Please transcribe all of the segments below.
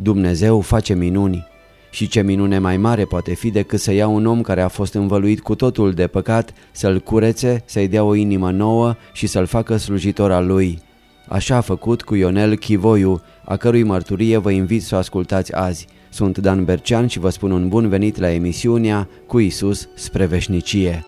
Dumnezeu face minuni. Și ce minune mai mare poate fi decât să ia un om care a fost învăluit cu totul de păcat, să-l curețe, să-i dea o inimă nouă și să-l facă slujitor al lui. Așa a făcut cu Ionel Chivoiu, a cărui mărturie vă invit să o ascultați azi. Sunt Dan Bercean și vă spun un bun venit la emisiunea Cu Iisus spre veșnicie.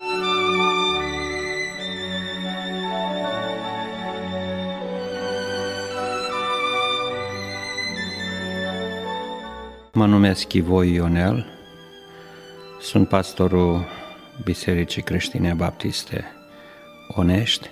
Mă numesc Chivoiu Ionel, sunt pastorul Bisericii Creștine Baptiste Onești,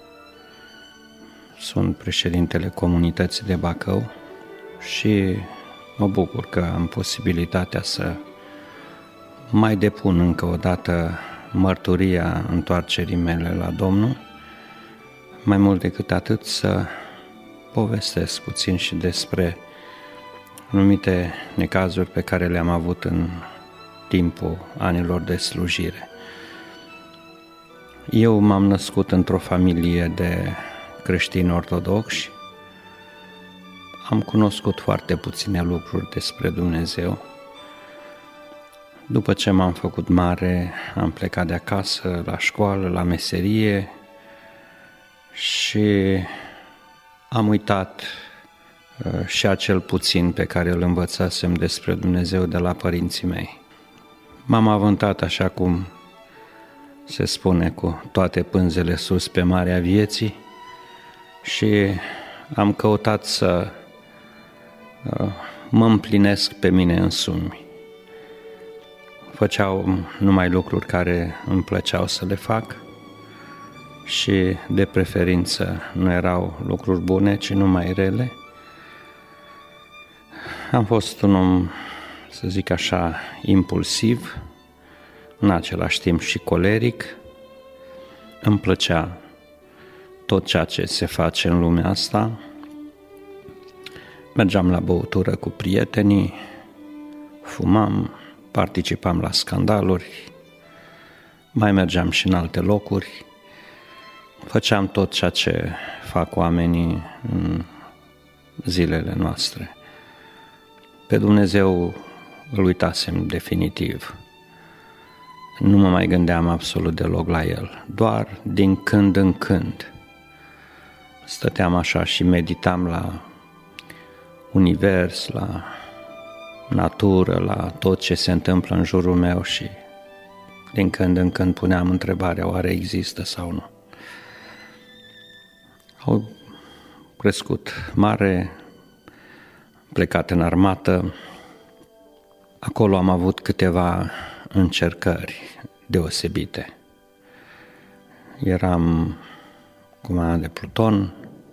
sunt președintele comunității de Bacău și mă bucur că am posibilitatea să mai depun încă o dată mărturia întoarcerii mele la Domnul, mai mult decât atât să povestesc puțin și despre anumite necazuri pe care le-am avut în timpul anilor de slujire. Eu m-am născut într-o familie de creștini ortodoxi, am cunoscut foarte puține lucruri despre Dumnezeu. După ce m-am făcut mare, am plecat de acasă, la școală, la meserie și am uitat și acel puțin pe care îl învățasem despre Dumnezeu de la părinții mei. M-am avântat, așa cum se spune, cu toate pânzele sus pe marea vieții și am căutat să mă împlinesc pe mine însumi. Făceau numai lucruri care îmi plăceau să le fac și de preferință nu erau lucruri bune, ci numai rele. Am fost un om, să zic așa, impulsiv, în același timp și coleric. Îmi plăcea tot ceea ce se face în lumea asta. Mergeam la băutură cu prietenii, fumam, participam la scandaluri, mai mergeam și în alte locuri. Făceam tot ceea ce fac oamenii în zilele noastre. Pe Dumnezeu îl uitasem definitiv. Nu mă mai gândeam absolut deloc la El. Doar din când în când stăteam așa și meditam la univers, la natură, la tot ce se întâmplă în jurul meu și din când în când puneam întrebarea, oare există sau nu? Au crescut mare, plecat în armată. Acolo am avut câteva încercări deosebite. Eram comandant de pluton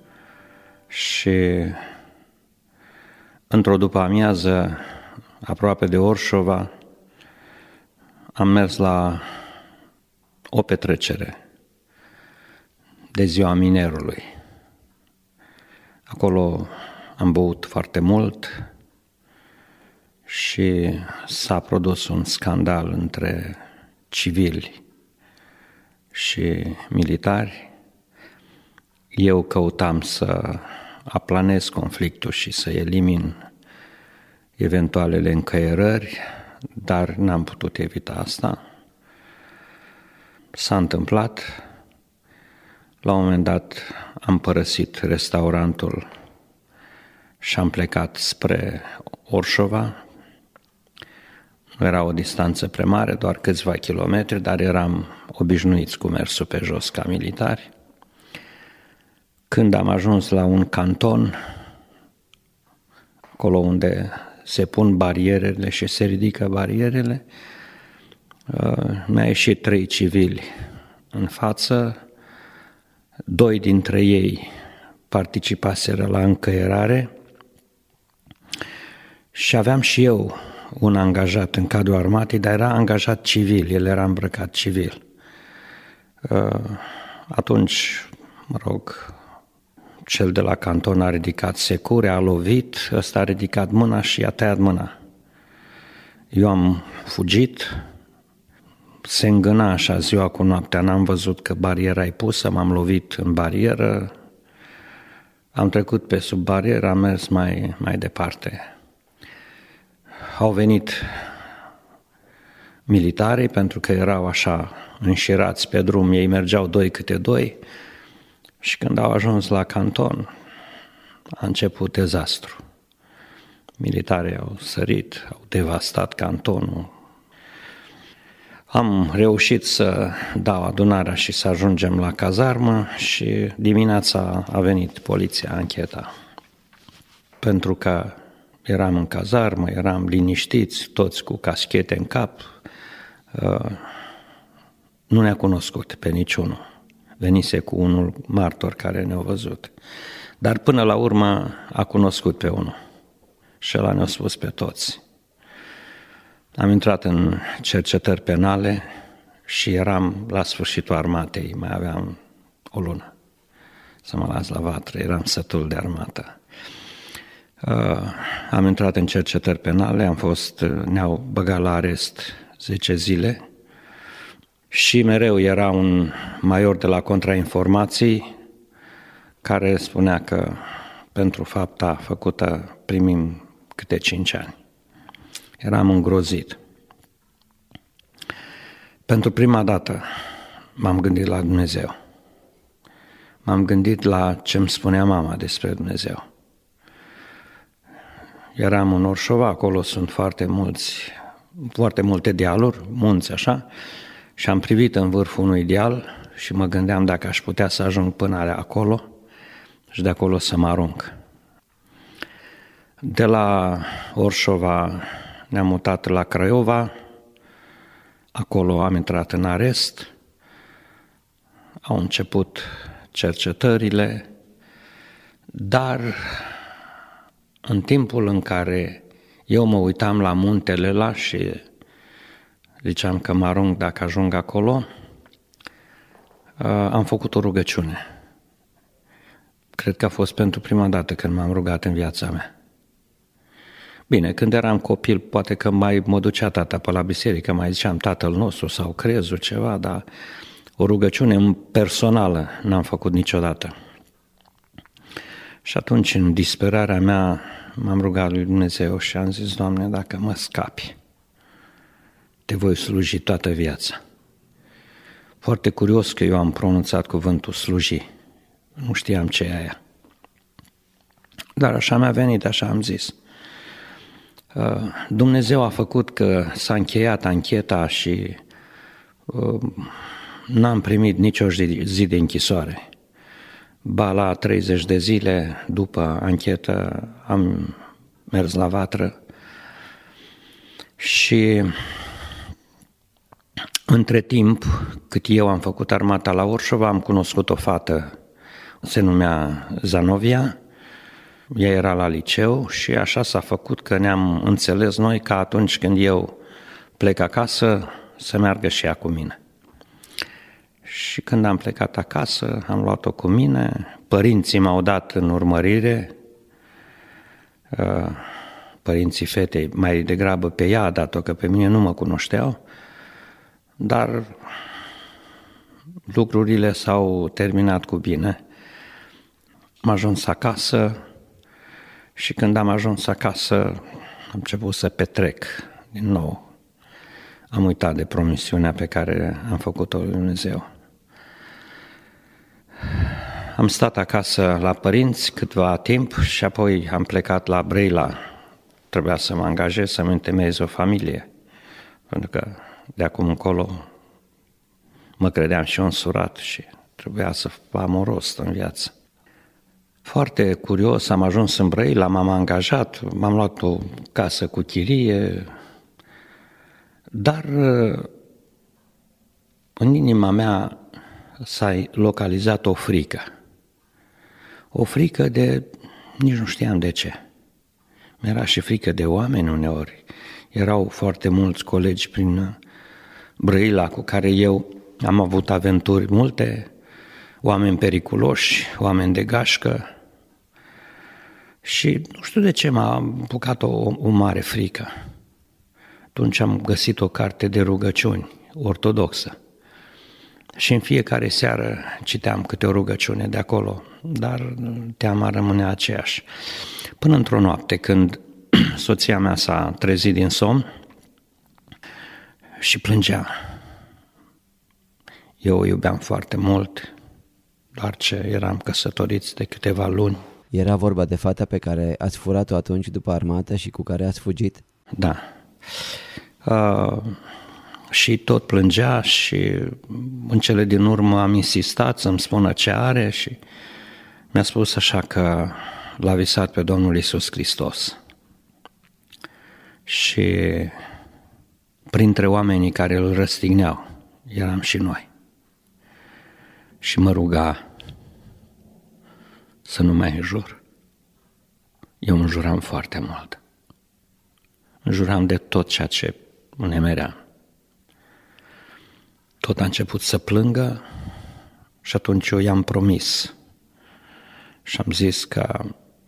și într-o după-amiază, aproape de Orșova, am mers la o petrecere de ziua minerului. Acolo am băut foarte mult și s-a produs un scandal între civili și militari. Eu căutam să aplanez conflictul și să elimin eventualele încăierări, dar n-am putut evita asta. S-a întâmplat. La un moment dat am părăsit restaurantul și am plecat spre Orșova. Nu era o distanță prea mare, doar câțiva kilometri, dar eram obișnuiți cu mersul pe jos ca militari. Când am ajuns la un canton, acolo unde se pun barierele și se ridică barierele, mi-a ieșit 3 civili în față, 2 dintre ei participaseră la încăierare și aveam și eu un angajat în cadrul armatei, dar era angajat civil, el era îmbrăcat civil. Atunci, cel de la canton a ridicat secure, a lovit, ăsta a ridicat mâna și i-a tăiat mâna. Eu am fugit, se îngâna așa ziua cu noaptea, n-am văzut că bariera e pusă, m-am lovit în barieră, am trecut pe sub barieră, am mers mai departe. au venit militarii, pentru că erau așa înșirați pe drum, ei mergeau 2 câte 2 și când au ajuns la canton a început dezastru. Militarii au sărit, au devastat cantonul. Am reușit să dau adunarea și să ajungem la cazarmă și dimineața a venit poliția, ancheta. Pentru că eram în cazarmă, eram liniștiți, toți cu caschete în cap, nu ne-a cunoscut pe niciunul. Venise cu unul martor care ne-a văzut. Dar până la urmă a cunoscut pe unul și ăla ne-a spus pe toți. Am intrat în cercetări penale și eram la sfârșitul armatei, mai aveam o lună să mă las la vatră, eram sătul de armată. Am intrat în cercetări penale, ne-au băgat la arest 10 zile și mereu era un major de la contrainformații care spunea că pentru fapta făcută primim câte 5 ani. Eram îngrozit. Pentru prima dată m-am gândit la Dumnezeu. M-am gândit la ce îmi spunea mama despre Dumnezeu. Eram în Orșova, acolo sunt foarte multe dealuri, munți așa, și am privit în vârful unui deal și mă gândeam dacă aș putea să ajung până acolo și de acolo să mă arunc. De la Orșova ne-am mutat la Craiova, acolo am intrat în arest, au început cercetările, dar în timpul în care eu mă uitam la muntele ăla și ziceam că mă arunc dacă ajung acolo, am făcut o rugăciune. Cred că a fost pentru prima dată când m-am rugat în viața mea. Bine, când eram copil, poate că mai mă ducea tata pe la biserică, mai ziceam Tatăl nostru sau crezul ceva, dar o rugăciune personală n-am făcut niciodată. Și atunci, în disperarea mea, m-am rugat lui Dumnezeu și am zis, Doamne, dacă mă scapi, te voi sluji toată viața. Foarte curios că eu am pronunțat cuvântul sluji. Nu știam ce e aia. Dar așa mi-a venit, așa am zis. Dumnezeu a făcut că s-a încheiat ancheta și n-am primit nicio zi de închisoare. Ba la 30 de zile după anchetă am mers la vatră și între timp, cât eu am făcut armata la Orșova, am cunoscut o fată, se numea Zanovia, ea era la liceu și așa s-a făcut că ne-am înțeles noi că atunci când eu plec acasă să meargă și ea cu mine. Și când am plecat acasă, am luat-o cu mine, părinții m-au dat în urmărire, părinții fetei mai degrabă pe ea a dat-o, că pe mine nu mă cunoșteau, dar lucrurile s-au terminat cu bine. Am ajuns acasă și când am ajuns acasă am început să petrec din nou. Am uitat de promisiunea pe care am făcut-o lui Dumnezeu. Am stat acasă la părinți câtva timp și apoi am plecat la Brăila. Trebuia să mă angajez, să-mi întemeiez o familie, pentru că de acum încolo mă credeam și eu însurat și trebuia să am un rost în viață. Foarte curios, am ajuns în Brăila, m-am angajat, m-am luat o casă cu chirie, dar în inima mea s-a localizat o frică. O frică de, nici nu știam de ce. Mi-era și frică de oameni uneori. Erau foarte mulți colegi prin Brăila cu care eu am avut aventuri multe, oameni periculoși, oameni de gașcă. Și nu știu de ce m-a apucat o mare frică. Atunci am găsit o carte de rugăciuni ortodoxă. Și în fiecare seară citeam câte o rugăciune de acolo, dar teama rămânea aceeași. Până într-o noapte, când soția mea s-a trezit din somn și plângea. Eu o iubeam foarte mult, doar ce eram căsătoriți de câteva luni. Era vorba de fata pe care ați furat-o atunci după armată și cu care ați fugit? Da. Și tot plângea și în cele din urmă am insistat să-mi spună ce are și mi-a spus așa că l-a visat pe Domnul Iisus Hristos. Și printre oamenii care îl răstigneau eram și noi. Și mă ruga să nu mai înjur. Eu înjuram foarte mult. Înjuram de tot ceea ce îmi nemeream. Tot a început să plângă și atunci eu i-am promis și am zis că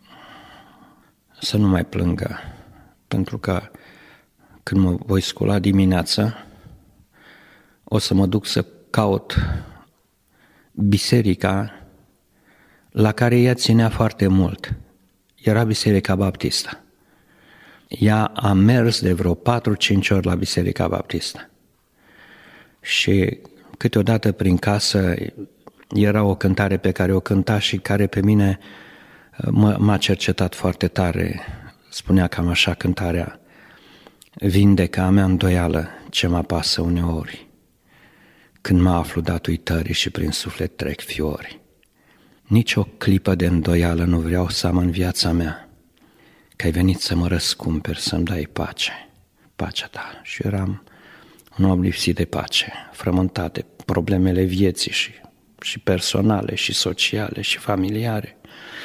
să nu mai plângă, pentru că când mă voi scula dimineața o să mă duc să caut biserica la care ea ținea foarte mult. Era Biserica Baptistă. Ea a mers de vreo 4-5 ori la Biserica Baptistă. Și câteodată prin casă era o cântare pe care o cânta și care pe mine m-a cercetat foarte tare. Spunea cam așa cântarea: vindecă a mea îndoială ce mă apasă uneori, când mă aflu dat uitării și prin suflet trec fiori. Nici o clipă de îndoială nu vreau să am în viața mea, că ai venit să mă răscumperi, să-mi dai pace, pacea ta. Și eram un om lipsit de pace, frământat de problemele vieții și personale, și sociale, și familiare.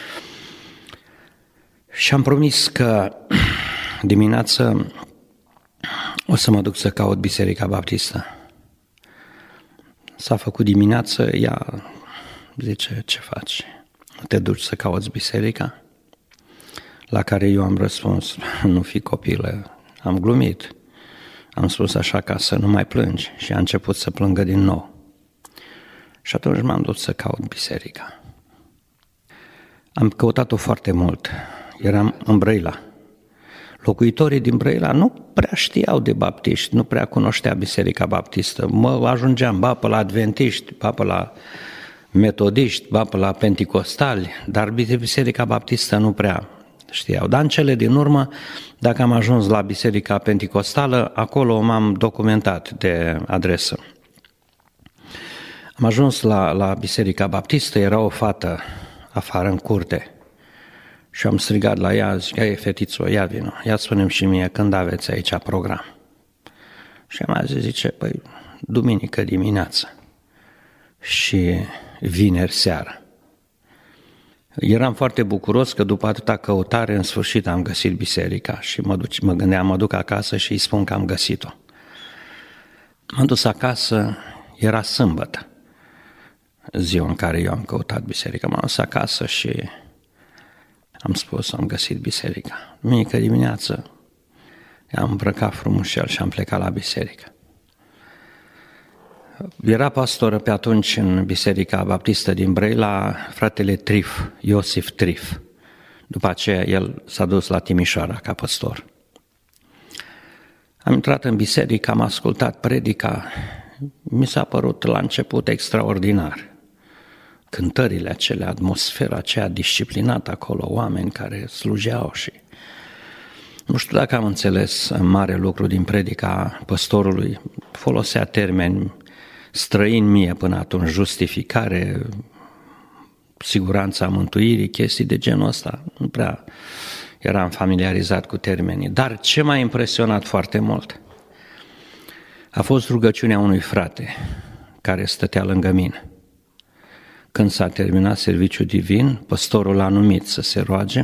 Și am promis că dimineața o să mă duc să caut Biserica Baptistă. S-a făcut dimineață, ea zice: ce faci? Nu te duci să cauți biserica? La care eu am răspuns: nu fi copilă, am glumit. Am spus așa ca să nu mai plângi și a început să plângă din nou. Și atunci m-am dus să caut biserica. Am căutat-o foarte mult. Eram în Brăila. Locuitorii din Brăila nu prea știau de baptiști, nu prea cunoștea Biserica Baptistă. Mă ajungeam ba pe la adventiști, ba pe la metodiști, ba pe la penticostali, dar Biserica Baptistă nu prea știau. Dar în cele din urmă, dacă am ajuns la Biserica Penticostală, acolo m-am documentat de adresă. Am ajuns la Biserica Baptistă, era o fată afară în curte și am strigat la ea, zic: ei, fetițo, ia vină, ia spune-mi și mie când aveți aici program. Și am zis, zice: păi, duminică dimineață și vineri seara. Eram foarte bucuros că după atâta căutare, în sfârșit am găsit biserica și mă gândeam, mă duc acasă și îi spun că am găsit-o. M-am dus acasă, era sâmbătă, ziua în care eu am căutat biserica. M-am dus acasă și am spus: am găsit biserica. Duminică dimineață am îmbrăcat frumușel și am plecat la biserică. Era pastor pe atunci în Biserica Baptistă din Brăila fratele Trif, Iosif Trif. După aceea el s-a dus la Timișoara ca pastor. Am intrat în biserică, am ascultat predica, mi s-a părut la început extraordinar. Cântările acelea, atmosfera aceea disciplinată acolo, oameni care slujeau și... Nu știu dacă am înțeles mare lucru din predica păstorului, folosea termeni străini mie până atunci, justificare, siguranța mântuirii, chestii de genul ăsta. Nu prea eram familiarizat cu termenii. Dar ce m-a impresionat foarte mult a fost rugăciunea unui frate care stătea lângă mine. Când s-a terminat serviciul divin, păstorul l-a numit să se roage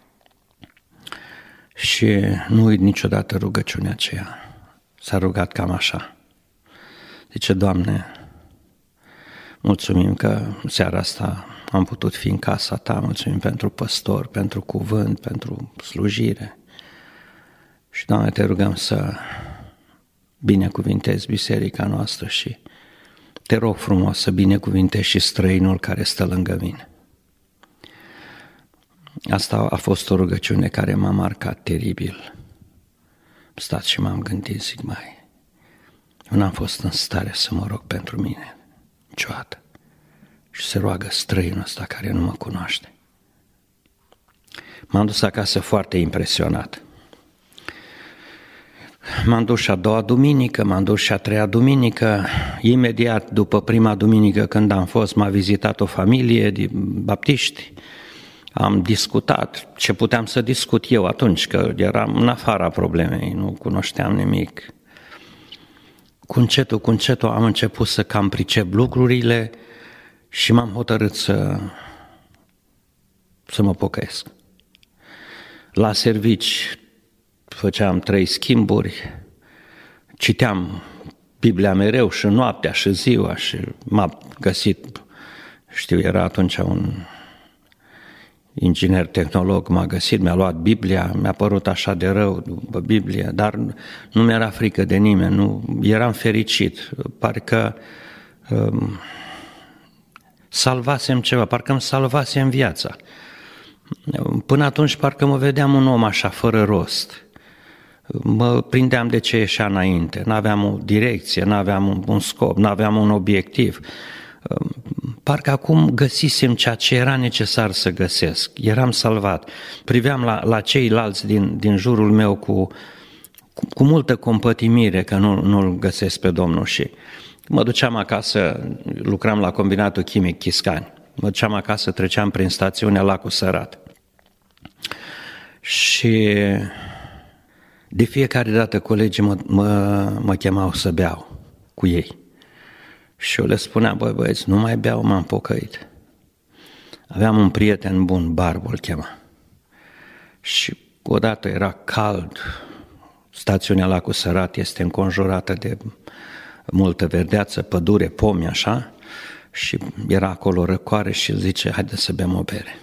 și nu uit niciodată rugăciunea aceea. S-a rugat cam așa. Zice: Doamne, mulțumim că seara asta am putut fi în casa Ta, mulțumim pentru păstor, pentru cuvânt, pentru slujire. Și, Doamne, Te rugăm să binecuvintezi biserica noastră și Te rog frumos să binecuvintezi și străinul care stă lângă mine. Asta a fost o rugăciune care m-a marcat teribil. Am stat și m-am gândit, zic, eu n-am fost în stare să mă rog pentru mine niciodată. Și se roagă străinul ăsta care nu mă cunoaște. M-am dus acasă foarte impresionat. M-am dus și a doua duminică, m-am dus și a treia duminică. Imediat după prima duminică când am fost, m-a vizitat o familie de baptiști. Am discutat ce puteam să discut eu atunci, că eram în afara problemei, nu cunoșteam nimic. Cu încetul am început să cam pricep lucrurile și m-am hotărât să mă pocăiesc. La servici făceam 3 schimburi, citeam Biblia mereu și noaptea și ziua și m-a găsit, era atunci un inginer tehnolog, m-a găsit, mi-a luat Biblia, mi-a părut așa de rău după Biblie, dar nu mi-era frică de nimeni, nu, eram fericit, parcă salvasem ceva, parcă îmi salvasem viața. Până atunci parcă mă vedeam un om așa, fără rost. Mă prindeam de ce ieșea înainte, n-aveam o direcție, n-aveam un scop, n-aveam un obiectiv. Parcă acum găsisem ceea ce era necesar să găsesc, eram salvat. Priveam la ceilalți din jurul meu cu multă compătimire că nu-L găsesc pe Domnul și mă duceam acasă, lucram la combinatul chimic Chiscani, mă duceam acasă, treceam prin stațiunea Lacul Sărat și de fiecare dată colegii mă chemau să beau cu ei. Și eu le spuneam, băieți, nu mai beau, m-am pocăit. Aveam un prieten bun, Barbu îl chema. Și odată era cald, stațiunea Lacul Sărat este înconjurată de multă verdeață, pădure, pomi, așa, și era acolo răcoare și zice, haide să bem o bere.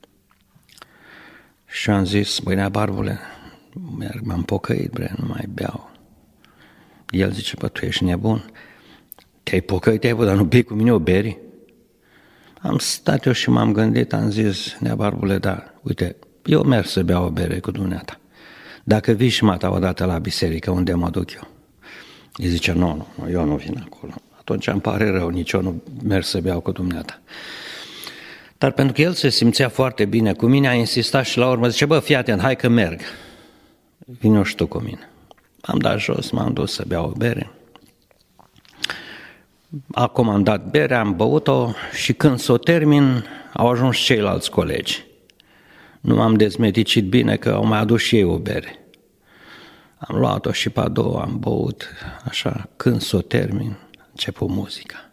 Și am zis, băi, Barbule, m-am pocăit, nu mai beau. El zice, tu ești nebun? Te-ai pocăit, dar nu bei cu mine o bere? Am stat eu și m-am gândit, am zis, Barbule, da, uite, eu merg să beau o bere cu dumneata. Dacă vii și mata odată la biserică, unde mă duc eu? Îi zice, nu, eu nu vin acolo. Atunci îmi pare rău, nici eu nu merg să beau cu dumneata. Dar pentru că el se simțea foarte bine cu mine, a insistat și la urmă zice, fii atent, hai că merg. Vino și tu cu mine. Am dat jos, m-am dus să beau o bere. A comandat berea, am băut-o și când s-o termin, au ajuns ceilalți colegi. Nu m-am dezmeticit bine că au mai adus și ei o bere. Am luat-o și pe a doua, am băut, așa, când s-o termin, a început muzica.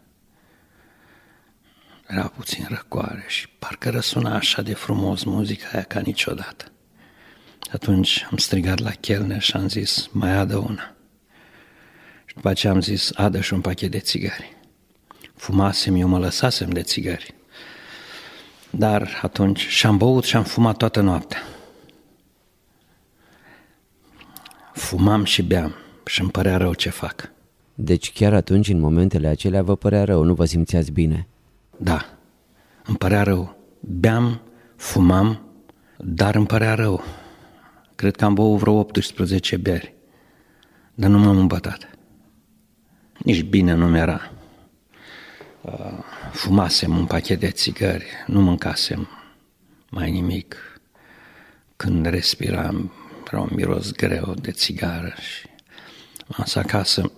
Era puțin răcoare și parcă răsuna așa de frumos muzica aia ca niciodată. Atunci am strigat la chelner și am zis, mai adă una. Și după aceea am zis, adă și un pachet de țigări. Fumasem, eu mă lăsasem de țigări. Dar atunci și-am băut și am fumat toată noaptea. Fumam și beam și îmi părea rău ce fac. Deci chiar atunci, în momentele acelea, vă părea rău, nu vă simțeați bine? Da, îmi părea rău. Beam, fumam, dar îmi părea rău. Cred că am băut vreo 18 beri, dar nu m-am îmbătat. Nici bine nu mi-era. Fumasem un pachet de țigări, nu mâncasem mai nimic. Când respiram, era un miros greu de țigară și m-am dus acasă.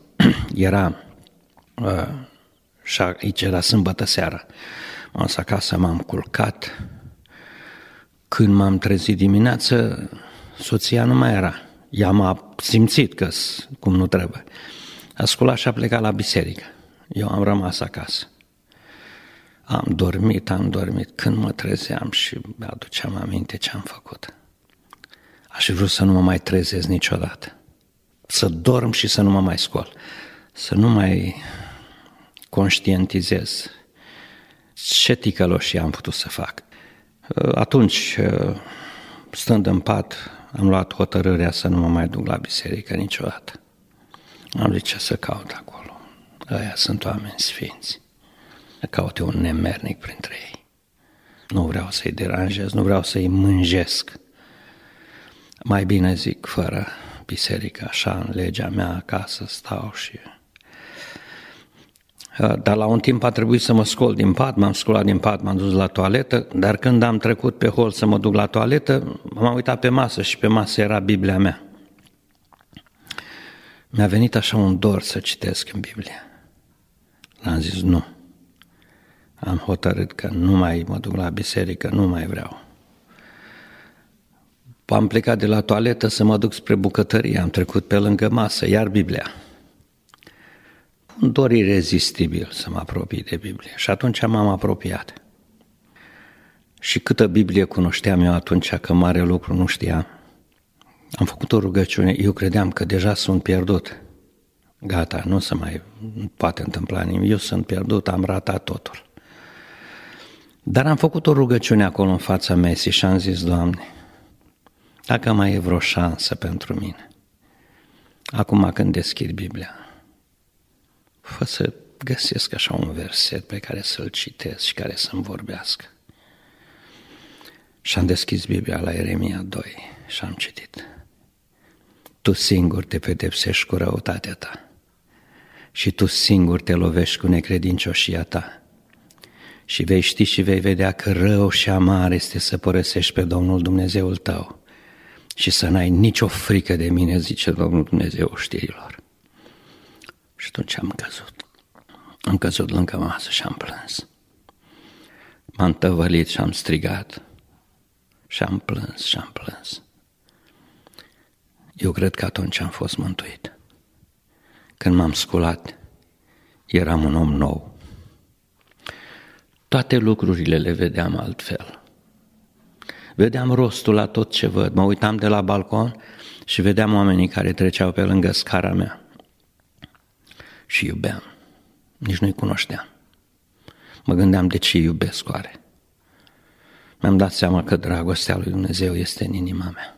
Și aici era sâmbătă seara. M-am dus acasă, m-am culcat. Când m-am trezit dimineață, soția nu mai era. Ea m-a simțit că cum nu trebuie. A sculat și a plecat la biserică. Eu am rămas acasă. Am dormit. Când mă trezeam și mi-aduceam aminte ce am făcut. Aș fi vrut să nu mă mai trezesc niciodată. Să dorm și să nu mă mai scol. Să nu mai conștientizez ce ticăloșii am putut să fac. Atunci, stând în pat, am luat hotărârea să nu mă mai duc la biserică niciodată. Am zis ce să caut acolo. Ăia sunt oameni sfinți. Caute un nemernic printre ei. Nu vreau să-i deranjez, nu vreau să-i mânjesc. Mai bine zic, fără biserică, așa, în legea mea acasă stau și... Dar la un timp a trebuit să mă scol din pat, m-am sculat din pat, m-am dus la toaletă, dar când am trecut pe hol să mă duc la toaletă, m-am uitat pe masă și pe masă era Biblia mea. Mi-a venit așa un dor să citesc în Biblie. Am zis nu. Am hotărât că nu mai mă duc la biserică, nu mai vreau. Am plecat de la toaletă să mă duc spre bucătărie, am trecut pe lângă masă, iar Biblia. Un dor irezistibil să mă apropii de Biblie și atunci m-am apropiat. Și câtă Biblie cunoșteam eu atunci, că mare lucru nu știam. Am făcut o rugăciune, eu credeam că deja sunt pierdut. Gata, nu se mai poate întâmpla nimic, eu sunt pierdut, am ratat totul. Dar am făcut o rugăciune acolo în fața mesei și am zis, Doamne, dacă mai e vreo șansă pentru mine, acum când deschid Biblia, fă să găsesc așa un verset pe care să-l citesc și care să-mi vorbească. Și am deschis Biblia la Ieremia 2 și am citit. Tu singur te pedepsești cu răutatea ta și tu singur te lovești cu necredincioșia ta și vei ști și vei vedea că rău și amar este să părăsești pe Domnul Dumnezeul tău și să n-ai nicio frică de mine, zice Domnul Dumnezeu știrilor. Și atunci am căzut. Am căzut lângă masă și am plâns. M-am tăvălit și am strigat și am plâns și am plâns. Eu cred că atunci am fost mântuit. Când m-am sculat, eram un om nou. Toate lucrurile le vedeam altfel. Vedeam rostul la tot ce văd. Mă uitam de la balcon și vedeam oamenii care treceau pe lângă scara mea. Și iubeam. Nici nu-i cunoșteam. Mă gândeam de ce iubesc oare. Mi-am dat seama că dragostea lui Dumnezeu este în inima mea.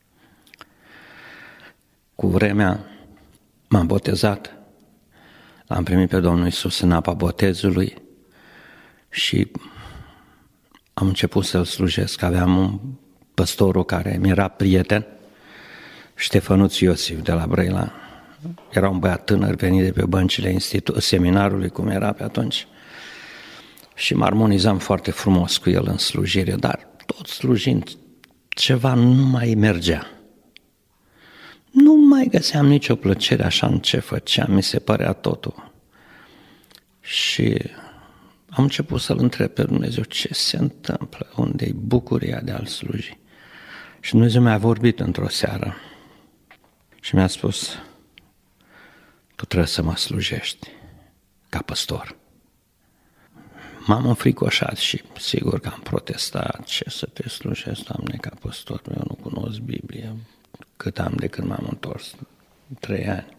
Cu vremea m-am botezat, l-am primit pe Domnul Iisus în apa botezului și am început să-L slujesc. Aveam un păstorul care mi era prieten, Ștefănuț Iosif de la Brăila. Era un băiat tânăr venit de pe băncile seminarului, cum era pe atunci, și mă armonizam foarte frumos cu el în slujire, dar tot slujind ceva nu mai mergea. Nu mai găseam nicio plăcere așa în ce făceam, mi se părea totul. Și am început să-L întreb pe Dumnezeu ce se întâmplă, unde-i bucuria de a-L sluji. Și Dumnezeu mi-a vorbit într-o seară și mi-a spus, tu trebuie să mă slujești ca păstor. M-am înfricoșat și sigur că am protestat, ce să te slujesc, Doamne, ca păstor, eu nu cunosc Biblie, cât am de când m-am întors, 3 ani.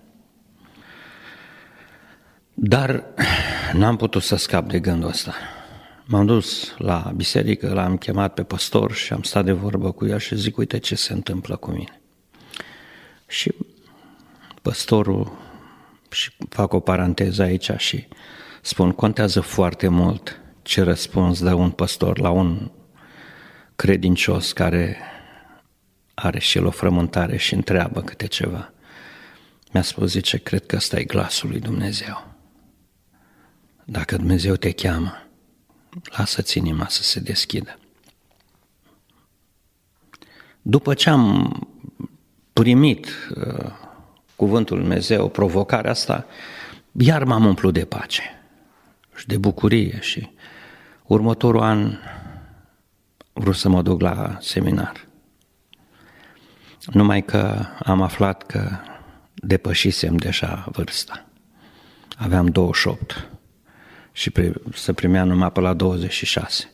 Dar n-am putut să scap de gândul ăsta. M-am dus la biserică, l-am chemat pe păstor și am stat de vorbă cu el și zic, uite ce se întâmplă cu mine. Și păstorul, și fac o paranteză aici și spun, contează foarte mult ce răspuns dă un păstor la un credincios care are și el o frământare și întreabă câte ceva. Mi-a spus, zice, cred că ăsta e glasul lui Dumnezeu. Dacă Dumnezeu te cheamă, lasă-ți inima să se deschidă. După ce am primit cuvântul lui Dumnezeu, provocarea asta, iar m-am umplut de pace și de bucurie și următorul an vreau să mă duc la seminar. Numai că am aflat că depășisem deja vârsta. Aveam 28 și se primea numai pe la 26.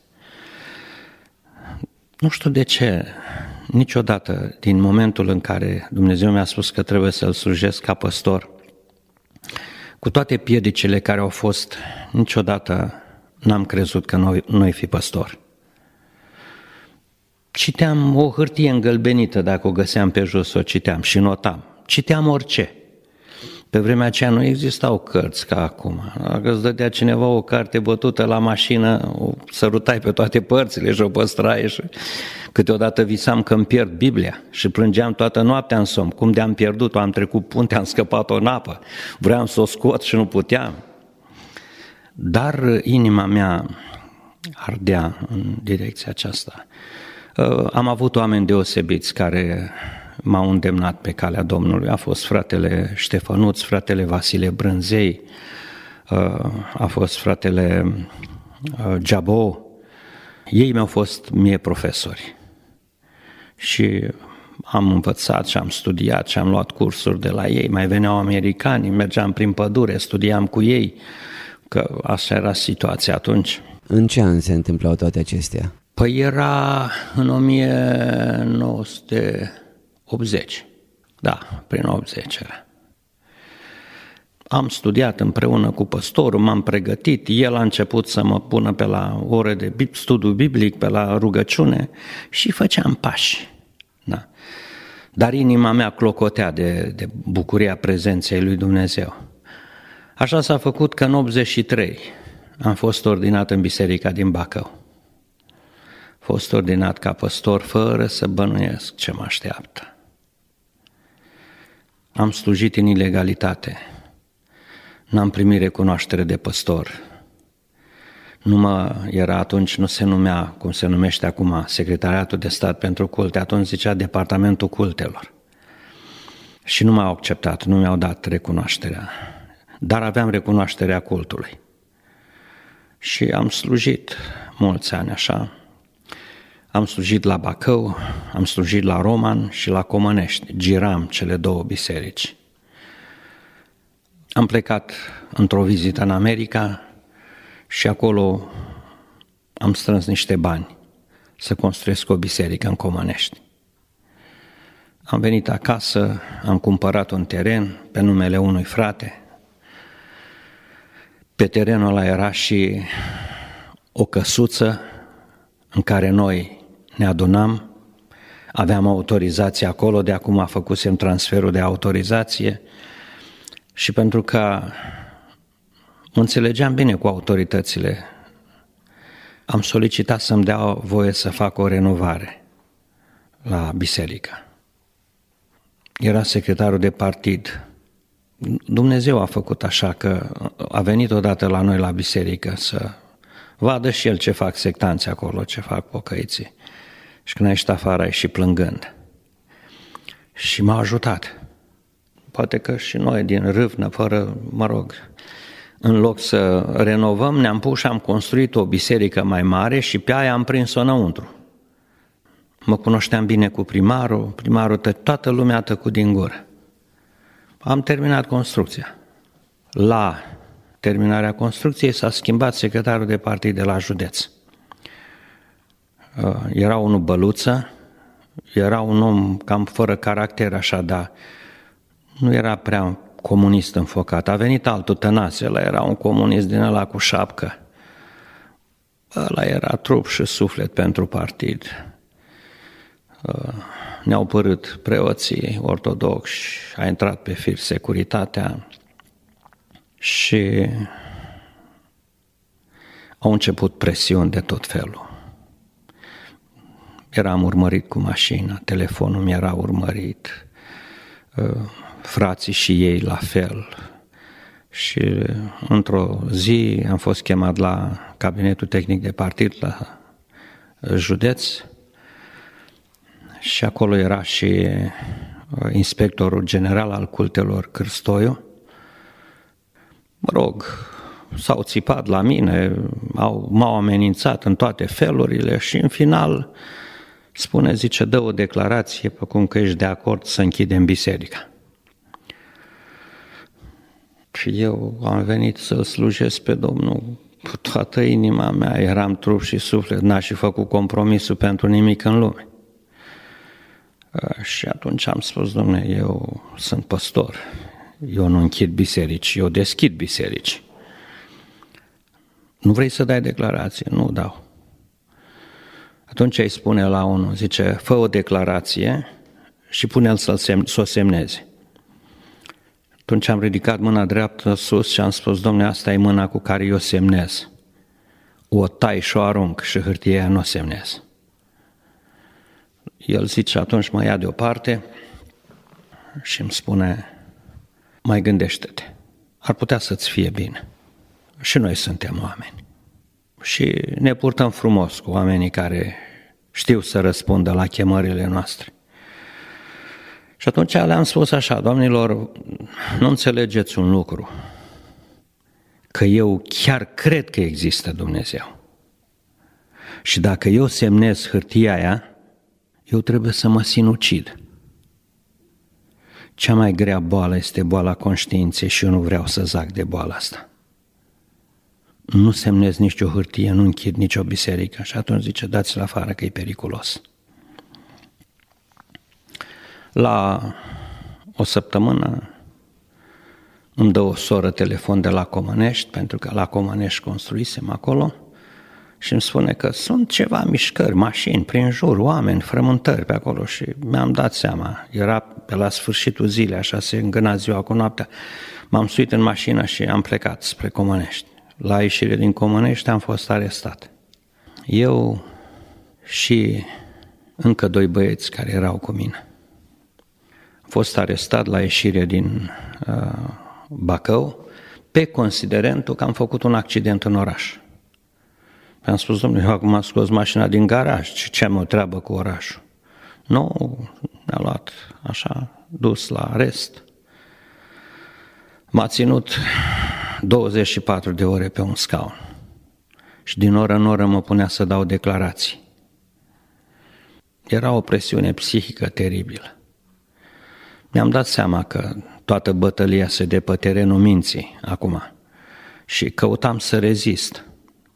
Nu știu de ce, niciodată din momentul în care Dumnezeu mi-a spus că trebuie să-L slujesc ca păstor, cu toate piedicile care au fost, niciodată n-am crezut că noi fi păstori. Citeam o hârtie îngălbenită, dacă o găseam pe jos, o citeam și notam. Citeam orice. Pe vremea aceea nu existau cărți ca acum. Dacă îți dădea cineva o carte bătută la mașină, o sărutai pe toate părțile și o păstrai. Și câteodată visam că îmi pierd Biblia și plângeam toată noaptea în somn. Cum de-am pierdut-o, am trecut punte, am scăpat-o în apă. Vreau să o scot și nu puteam. Dar inima mea ardea în direcția aceasta. Am avut oameni deosebiți care m-au îndemnat pe calea Domnului. A fost fratele Ștefănuț, fratele Vasile Brânzei, a fost fratele Geabo. Ei mi-au fost mie profesori. Și am învățat și am studiat și am luat cursuri de la ei. Mai veneau americani, mergeam prin pădure, studiam cu ei, că așa era situația atunci. În ce an se întâmplau toate acestea? Păi era în 1980. Da, prin 80 era. Am studiat împreună cu păstorul, m-am pregătit, el a început să mă pună pe la ore de studiu biblic, pe la rugăciune și făceam pași. Da. Dar inima mea clocotea de bucuria prezenței lui Dumnezeu. Așa s-a făcut că în 83 am fost ordinat în biserica din Bacău. Fost ordinat ca păstor fără să bănuiesc ce mă așteaptă. Am slujit în ilegalitate. N-am primit recunoaștere de păstor. Atunci nu se numea, cum se numește acum, Secretariatul de Stat pentru Culte, atunci zicea Departamentul Cultelor. Și nu m-au acceptat, nu mi-au dat recunoașterea, dar aveam recunoașterea cultului. Și am slujit mulți ani așa. Am slujit la Bacău, am slujit la Roman și la Comănești. Giram cele două biserici. Am plecat într-o vizită în America și acolo am strâns niște bani să construiesc o biserică în Comănești. Am venit acasă, am cumpărat un teren pe numele unui frate. Pe terenul ăla era și o căsuță în care noi ne adunam, aveam autorizație acolo, de acum făcusem transferul de autorizație și pentru că mă înțelegeam bine cu autoritățile, am solicitat să-mi dea voie să fac o renovare la biserică. Era secretarul de partid. Dumnezeu a făcut așa că a venit odată la noi la biserică să vadă și el ce fac sectanții acolo, ce fac pocăiții. Și când a ieșit afară, a ieșit plângând. Și m-a ajutat. Poate că și noi din râvnă, în loc să renovăm, ne-am pus și am construit o biserică mai mare și pe aia am prins-o înăuntru. Mă cunoșteam bine cu primarul, toată lumea a tăcut din gură. Am terminat construcția. La terminarea construcției s-a schimbat secretarul de partid de la județ. Era unul băluță, era un om cam fără caracter așa, dar nu era prea comunist înfocat. A venit altul, Tănase, ăla era un comunist din ăla cu șapcă. Ăla era trup și suflet pentru partid. Ne-au părât preoții ortodoxi, a intrat pe fir securitatea și au început presiuni de tot felul. Eram urmărit cu mașina, telefonul mi era urmărit, frații și ei la fel. Și într-o zi am fost chemat la cabinetul tehnic de partid la județ și acolo era și inspectorul general al cultelor Cârstoiu. S-au țipat la mine, m-au amenințat în toate felurile și în final zice, dă o declarație pe cum că ești de acord să închidem biserica. Și eu am venit să slujesc pe Domnul cu toată inima mea, eram trup și suflet, n-aș fi făcut compromisul pentru nimic în lume. Și atunci am spus, Dom'le, eu sunt păstor, eu nu închid biserici, eu deschid biserici. Nu vrei să dai declarație? Nu dau. Atunci îi spune la unul, zice, fă o declarație și pune-l să o semneze. Atunci am ridicat mâna dreaptă sus și am spus: Dom'le, asta e mâna cu care eu semnez. O tai și o arunc și hârtia aia nu o semnez. El zice, atunci mă ia deoparte și îmi spune: mai gândește-te, ar putea să-ți fie bine. Și noi suntem oameni. Și ne purtăm frumos cu oamenii care știu să răspundă la chemările noastre. Și atunci le-am spus așa: doamnelor, nu înțelegeți un lucru, că eu chiar cred că există Dumnezeu. Și dacă eu semnez hârtia aia, eu trebuie să mă sinucid. Cea mai grea boală este boala conștiinței și eu nu vreau să zac de boala asta. Nu semnez nicio hârtie, nu închid nicio biserică. Și atunci zice: dați-l afară că e periculos. La o săptămână îmi dă o soră telefon de la Comănești, pentru că la Comănești construisem acolo, și îmi spune că sunt ceva mișcări, mașini prin jur, oameni, frământări pe acolo. Și mi-am dat seama, era pe la sfârșitul zilei, așa se îngâna ziua cu noaptea. M-am suit în mașină și am plecat spre Comănești. La ieșire din Comănești am fost arestat. Eu și încă 2 băieți care erau cu mine. Am fost arestat la ieșire din Bacău pe considerentul că am făcut un accident în oraș. Mi-am spus: domnule, eu acum am scos mașina din garaj, ce am o treabă cu orașul? Nu, ne-a luat așa, dus la arest. M-a ținut 24 de ore pe un scaun și din oră în oră mă punea să dau declarații. Era o presiune psihică teribilă. Mi-am dat seama că toată bătălia se dă pe terenul minții acum și căutam să rezist.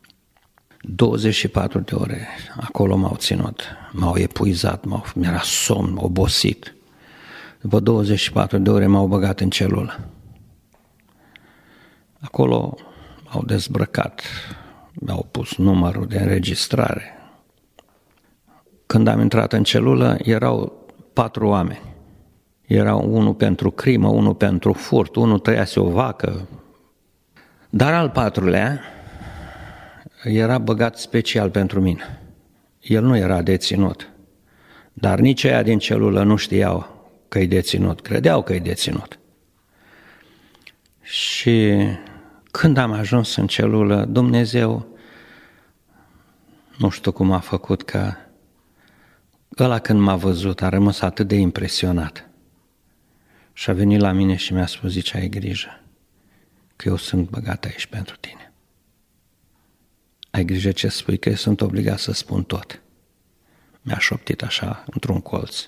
24 de ore acolo m-au ținut, m-au epuizat, mi-era somn, obosit. După 24 de ore m-au băgat în celulă. Acolo m-au dezbrăcat, mi-au pus numărul de înregistrare. Când am intrat în celulă, erau 4 oameni. Erau unul pentru crimă, unul pentru furt, unul tăiase o vacă. Dar al 4-lea era băgat special pentru mine. El nu era deținut, dar nici aia din celulă nu știau că e deținut, credeau că e deținut. Și când am ajuns în celulă, Dumnezeu, nu știu cum a făcut, că ăla când m-a văzut a rămas atât de impresionat și a venit la mine și mi-a spus: zice, ai grijă, că eu sunt băgat aici pentru tine. Ai grijă ce spui, că eu sunt obligat să spun tot. Mi-a șoptit așa, într-un colț.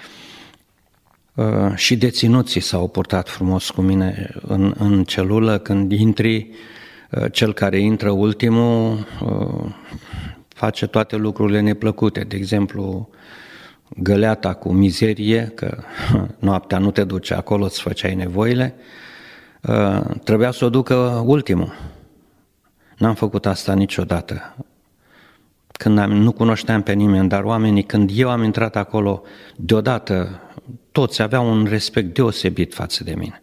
Și deținuții s-au purtat frumos cu mine în celulă. Când intri, cel care intră ultimul face toate lucrurile neplăcute. De exemplu, găleata cu mizerie, că noaptea nu te duce acolo, îți făceai nevoile, trebuia să o ducă ultimul. N-am făcut asta niciodată. Când nu cunoșteam pe nimeni, dar oamenii, când eu am intrat acolo, deodată toți aveau un respect deosebit față de mine.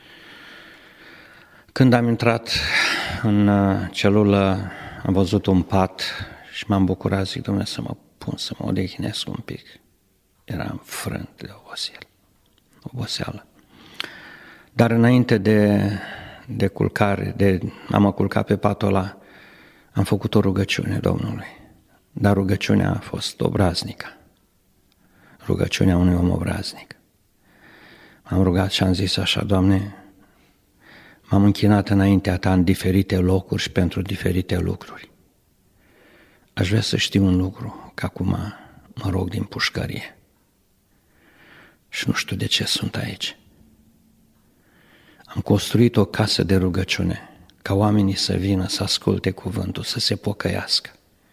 Când am intrat în celulă, am văzut un pat și m-am bucurat, zic: Dom'le, să mă pun să mă odihnesc un pic. Eram frânt de oboseală. Dar înainte de culcare, de a mă culca pe patul ăla, am făcut o rugăciune Domnului. Dar rugăciunea a fost obraznică. Rugăciunea unui om obraznic. M-am rugat și am zis așa: Doamne, m-am închinat înaintea Ta în diferite locuri și pentru diferite lucruri. Aș vrea să știu un lucru, că acum mă rog din pușcărie și nu știu de ce sunt aici. Am construit o casă de rugăciune ca oamenii să vină să asculte cuvântul, să se pocăiască.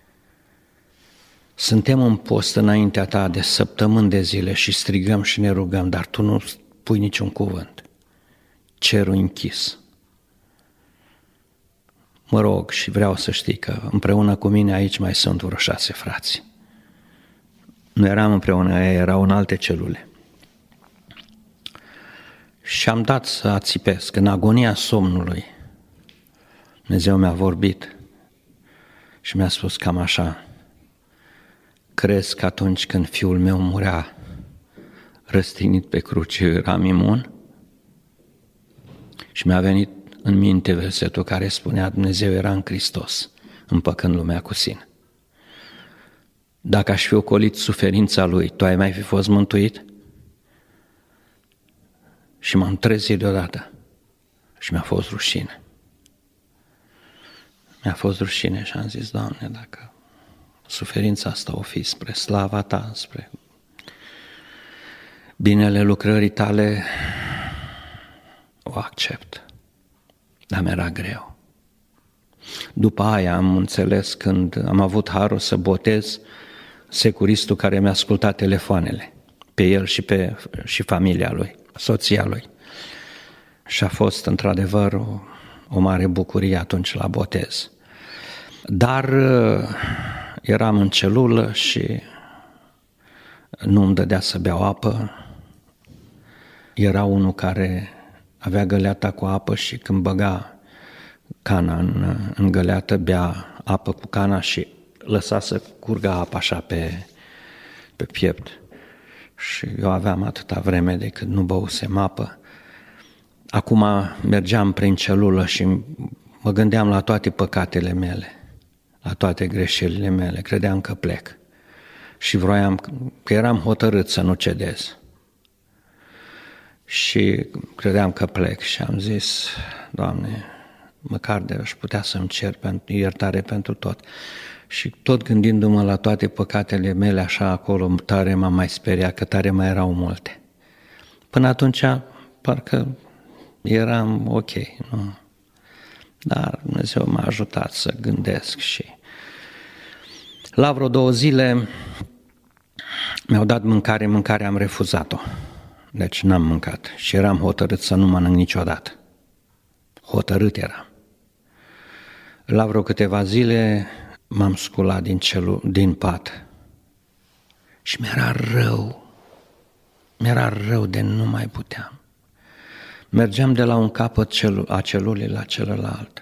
Suntem în post înaintea Ta de săptămâni de zile și strigăm și ne rugăm, dar Tu nu pui niciun cuvânt. Cerul închis. Mă rog și vreau să știi că împreună cu mine aici mai sunt vreo 6 frați. Nu eram împreună, ei erau în alte celule. Și Și am dat să ațipesc. În agonia somnului, Dumnezeu mi-a vorbit și mi-a spus cam așa: crezi că atunci când fiul meu murea răstignit pe cruce eram imun? Și mi-a venit în minte versetul care spunea: Dumnezeu era în Hristos, împăcând lumea cu sine. Dacă aș fi ocolit suferința Lui, tu ai mai fi fost mântuit? Și m-am trezit deodată și mi-a fost rușine. Mi-a fost rușine și am zis: Doamne, dacă suferința asta o fi spre slava Ta, spre binele lucrării Tale, o accept. Dar mi-era greu. După aia am înțeles, când am avut harul să botez securistul care mi-a ascultat telefoanele, pe el și familia lui, soția lui. Și a fost într-adevăr o mare bucurie atunci la botez. Dar eram în celulă și nu îmi dădea să beau apă. Era unul care avea găleata cu apă și când băga cana în găleată, bea apă cu cana și lăsa să curgă apa așa pe piept. Și eu aveam atâta vreme de când nu băusem apă. Acum mergeam prin celulă și mă gândeam la toate păcatele mele, la toate greșelile mele. Credeam că plec și că eram hotărât să nu cedez. Și credeam că plec și am zis: Doamne, măcar aș putea să-mi cer iertare pentru tot. Și tot gândindu-mă la toate păcatele mele așa acolo, tare m-am mai speriat, că tare mai erau multe. Până atunci parcă eram ok, nu? Dar Dumnezeu m-a ajutat să gândesc și la vreo 2 zile mi-au dat mâncare am refuzat-o. Deci n-am mâncat și eram hotărât să nu mănânc niciodată. Hotărât eram. La vreo câteva zile m-am sculat din pat și mi-era rău de nu mai puteam. Mergeam de la un capăt a celulei la celălalt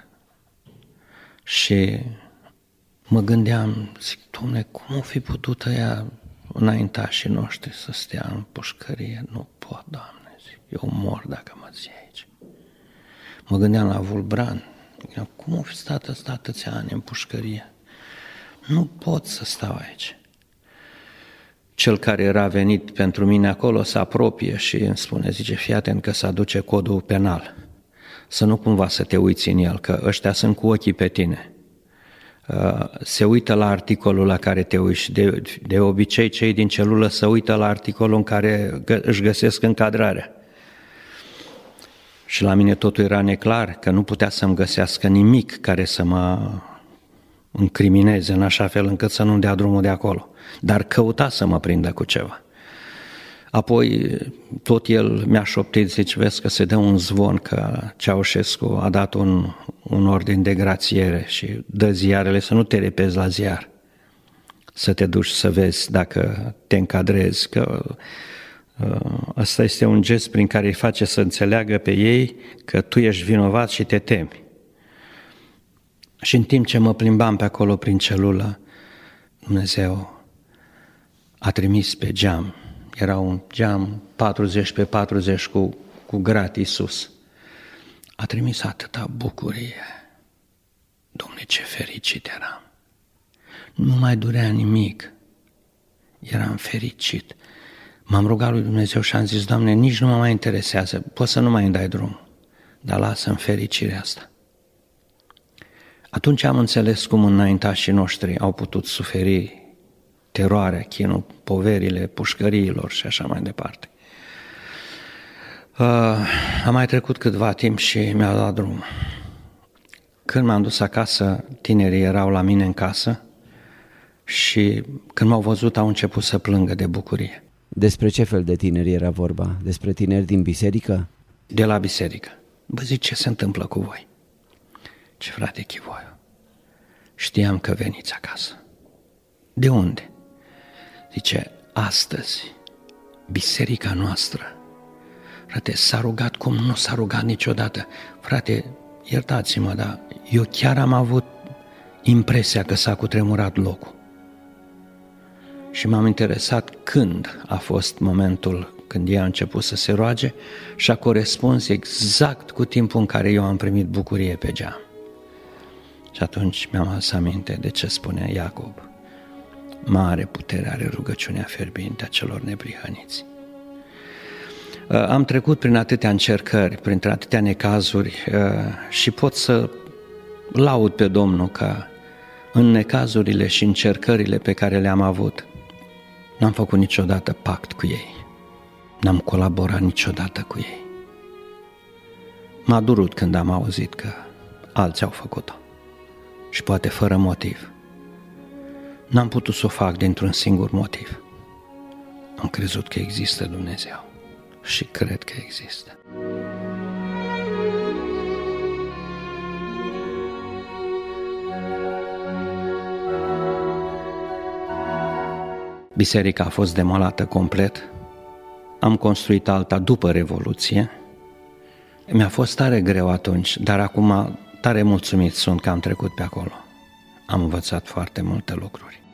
și mă gândeam, zic: Doamne, cum o fi putut ăia înaintașii noștri să stea în pușcărie? Nu pot, Doamne, zic, eu mor dacă mă ții aici. Mă gândeam la Vulbran, cum o fi stat ăsta atâția ani în pușcărie? Nu pot să stau aici. Cel care era venit pentru mine acolo se apropie și îmi spune, zice: fii atent că se aduce codul penal, să nu cumva să te uiți în el, că ăștia sunt cu ochii pe tine. Se uită la articolul la care te uiți. De obicei cei din celulă se uită la articolul în care își găsesc încadrarea. Și la mine totul era neclar, că nu putea să-mi găsească nimic care să mă încrimineze în așa fel încât să nu-mi dea drumul de acolo. Dar căuta să mă prindă cu ceva. Apoi tot el mi-a șoptit, zice: vezi că se dă un zvon că Ceaușescu a dat un ordin de grațiere și dă ziarele să nu te repezi la ziar, să te duci să vezi dacă te încadrezi, că ăsta este un gest prin care îi face să înțeleagă pe ei că tu ești vinovat și te temi. Și în timp ce mă plimbam pe acolo prin celulă, Dumnezeu a trimis pe geam. Era un geam 40 pe 40 cu gratii sus. A trimis atâta bucurie. Dom'le, ce fericit eram. Nu mai durea nimic. Eram fericit. M-am rugat lui Dumnezeu și am zis: Doamne, nici nu mă mai interesează, poți să nu mai îmi dai drum, dar lasă-mi fericirea asta. Atunci am înțeles cum înaintașii noștri au putut suferi teroarea, chinul, poverile pușcăriilor și așa mai departe. A mai trecut câtva timp și mi-a dat drum. Când m-am dus acasă, tinerii erau la mine în casă și când m-au văzut au început să plângă de bucurie. Despre ce fel de tineri era vorba? Despre tineri din biserică? De la biserică. Bă, zic, ce se întâmplă cu voi? Ce, frate Chivoiu, știam că veniți acasă. De unde? Zice: astăzi biserica noastră Frate, s-a rugat cum nu s-a rugat niciodată. Frate, iertați-mă, dar eu chiar am avut impresia că s-a cutremurat locul. Și m-am interesat când a fost momentul când ea a început să se roage și a corespuns exact cu timpul în care eu am primit bucurie pe geam. Și atunci mi-am adus aminte de ce spunea Iacob. Mare putere are rugăciunea fierbinte a celor neprihăniți. Am trecut prin atâtea încercări, printre atâtea necazuri și pot să laud pe Domnul că în necazurile și încercările pe care le-am avut, n-am făcut niciodată pact cu ei, n-am colaborat niciodată cu ei. M-a durut când am auzit că alții au făcut-o și poate fără motiv. N-am putut să o fac dintr-un singur motiv. Am crezut că există Dumnezeu și cred că există. Biserica a fost demolată complet. Am construit alta după Revoluție. Mi-a fost tare greu atunci, dar acum tare mulțumit sunt că am trecut pe acolo. Am învățat foarte multe lucruri.